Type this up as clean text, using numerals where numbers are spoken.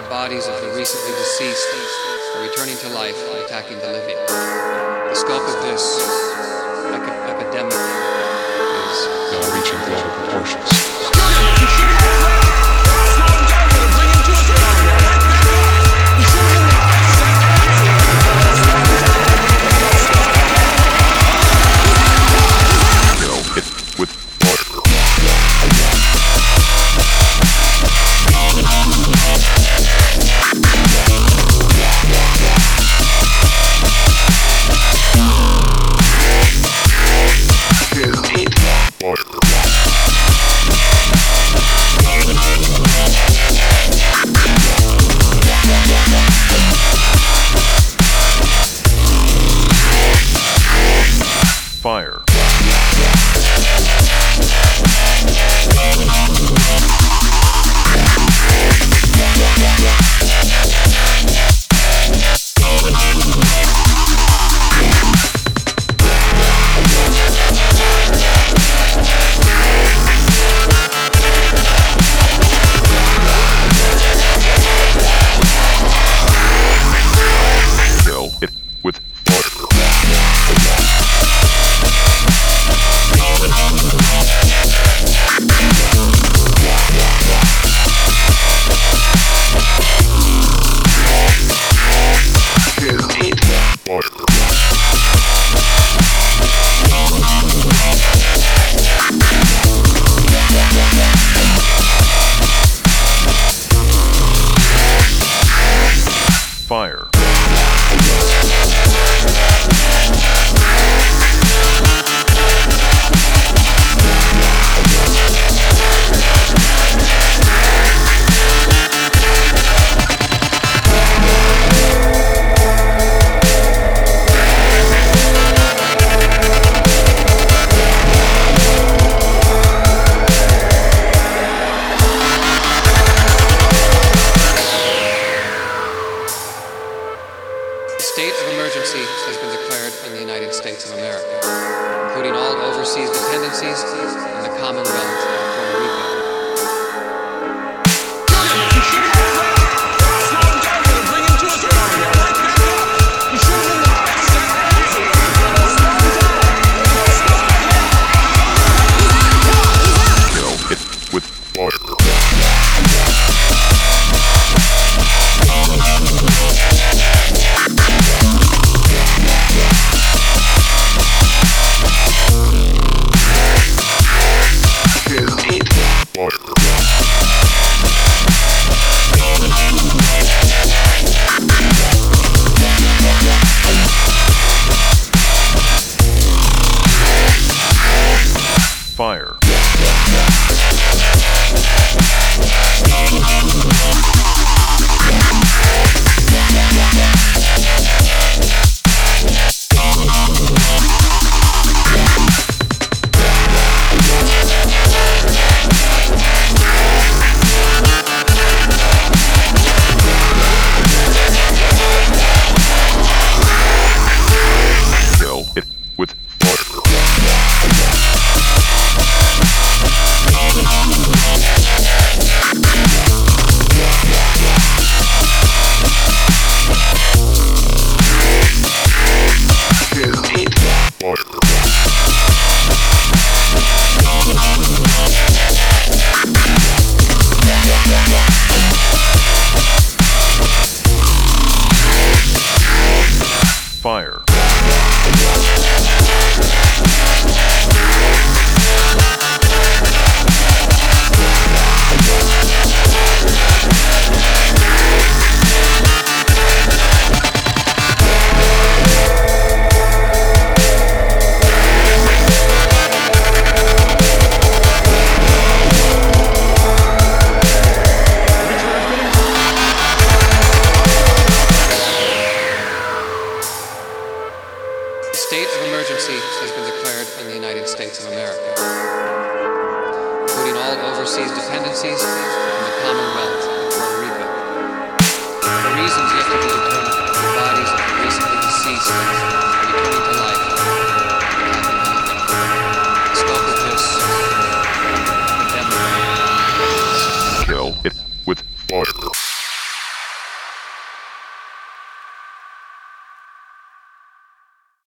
bodies of the recently deceased are returning to life and attacking the living. The scope of this epidemic is now reaching global proportions. Fire. Kill it with fire. Fire. A state of emergency has been declared in the United States of America, including all overseas dependencies and the Commonwealth of Puerto Rico. Kill it with fire. Fire. Kill it with fire. Fire. State of emergency has been declared in the United States of America, including all overseas dependencies and the Commonwealth of Puerto Rico. For reasons yet to be determined, the bodies of the recently deceased are returning to life. The scope of this epidemic. Kill it with fire.